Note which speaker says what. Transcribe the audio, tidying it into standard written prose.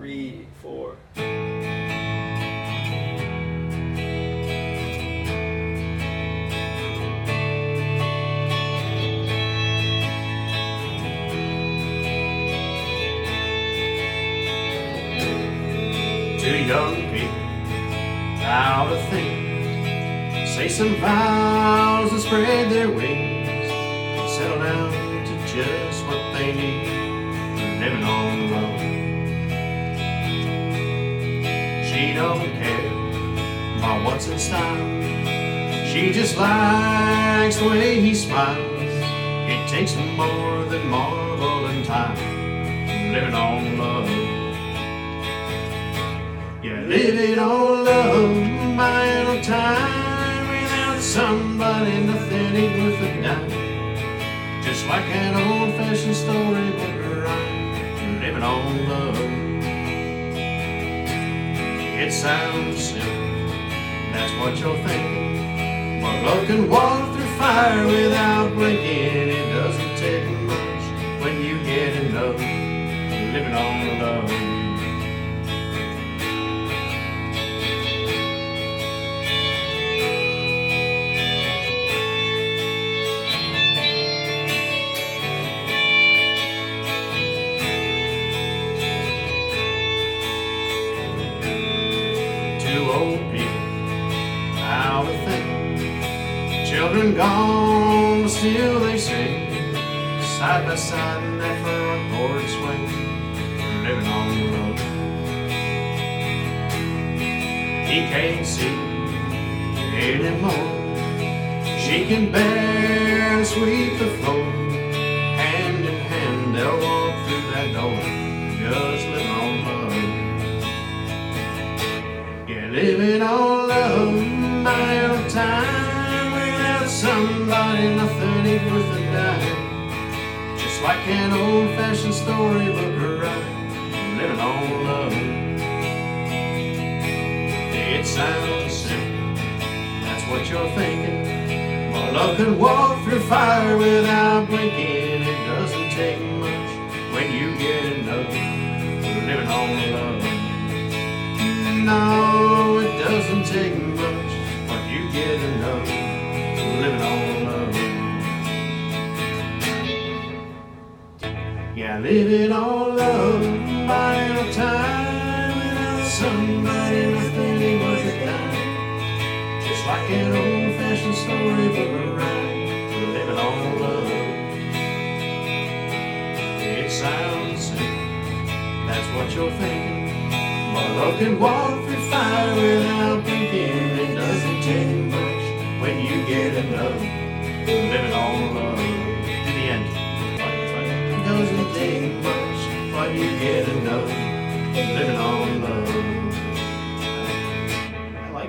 Speaker 1: 3, 4.
Speaker 2: Two young people out of things say some vows and spread their wings, settle down to just what they need, living on love. She don't care about what's in style, she just likes the way he smiles. It takes more than marble and time, living on love. Yeah, living on love, buying on time, without somebody, nothing ain't worth a dime. Just like an old-fashioned storybook rhyme, living on love. It sounds simple, that's what you're thinking, but love can walk through fire without blinking. It doesn't take much when you get in love, living on love. Two old people out of things, children gone, but still they sing side by side in that front porch swing, living on love. He can't see anymore, she can barely sweep the floor. Hand in hand they'll walk through that door, just living on love. Yeah, living on love, buying on time, without somebody, nothing ain't worth a dime. Just like an old-fashioned storybook rhyme, living on love. It sounds simple, that's what you're thinking, but love can walk through fire without blinking. It doesn't take much when you get in love, living on love. No, it doesn't take much when you get in love, living on love. Yeah, living on love, buying on time, without somebody, nothing ain't worth a dime. Just like an old-fashioned storybook rhyme, living on love. It sounds simple, that's what you're thinking, but love can walk through fire without blinking. It doesn't take much when you get in love, living on love. To the end. It doesn't take much when you get in love, living on love.